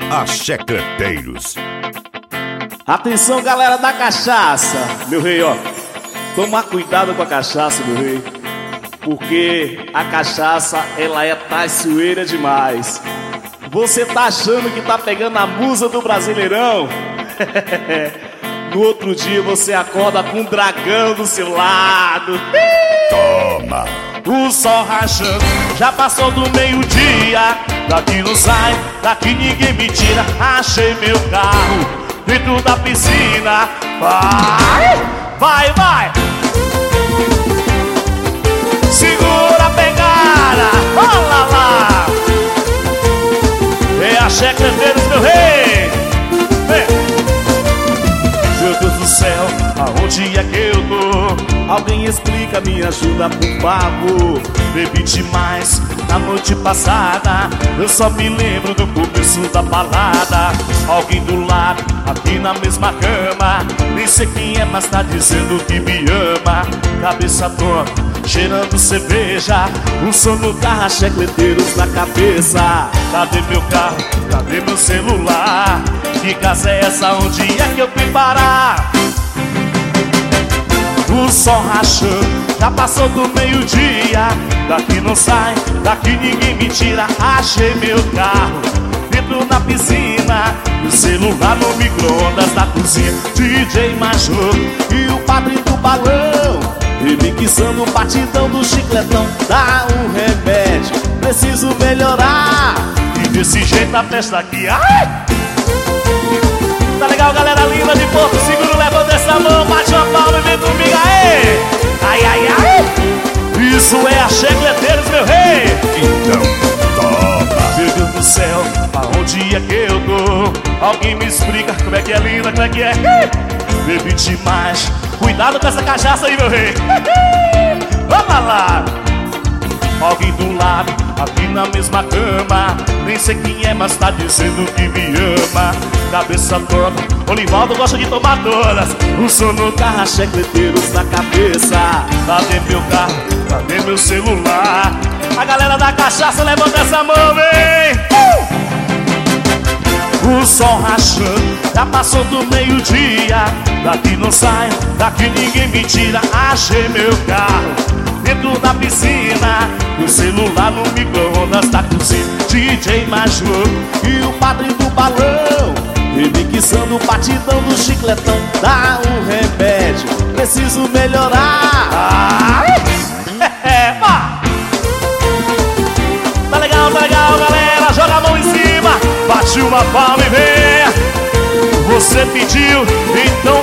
Axecreteiros. Atenção, galera da cachaça, meu rei, ó. Toma cuidado com a cachaça, meu rei, porque a cachaça, ela é traiçoeira demais. Você tá achando que tá pegando a musa do Brasileirão? No outro dia você acorda com um dragão do seu lado. Toma! O sol rachando, já passou do meio-dia. Daqui não sai, daqui ninguém me tira. Achei meu carro dentro da piscina. Vai, vai, vai. Segura a pegada, olha lá. É Axecreteiros, meu rei. Meu Deus do céu, aonde é que eu tô? Alguém explica, me ajuda, por favor. Bebi demais na noite passada, eu só me lembro do começo da balada. Alguém do lado, aqui na mesma cama, nem sei quem é, mas tá dizendo que me ama. Cabeça torta, cheirando cerveja, o sono da Axecreteiros na cabeça. Cadê meu carro? Cadê meu celular? Que casa é essa? Onde é que eu fui parar? O sol rachando, já passou do meio-dia. Daqui não sai, daqui ninguém me tira. Achei meu carro dentro da piscina, e o celular no micro-ondas da cozinha. DJ Major e o padrinho do balão, remixando o batidão do chicletão. Dá um remédio, preciso melhorar, e desse jeito a festa aqui, ai! Tá legal, galera linda de Porto Seguro, levanta essa mão, bate uma palma e vem comigo, aê! Ai, ai, ai! Isso é Axecreteiros, meu rei! Então, toma! Meu Deus do céu, aonde é que eu tô? Alguém me explica como é que é linda, como é que é? Bebi demais, cuidado com essa cachaça aí, meu rei! Vamos lá! Alguém do lado, aqui na mesma cama, nem sei quem é, mas tá dizendo que me ama. Cabeça torta, Olivaldo gosta de tomar todas. O sono da Axecreteiros na cabeça. Cadê meu carro? Cadê meu celular? A galera da cachaça, levanta essa mão, vem! O sol rachando, já passou do meio-dia. Daqui não sai, daqui ninguém me tira. Achei meu carro dentro da piscina, e o celular no micro-ondas da cozinha. DJ Major e o padrinho do balão, remixando o batidão do chicletão. Dá um remédio, preciso melhorar. Tá legal, galera. Joga a mão em cima, bate uma palma e venha. Você pediu, então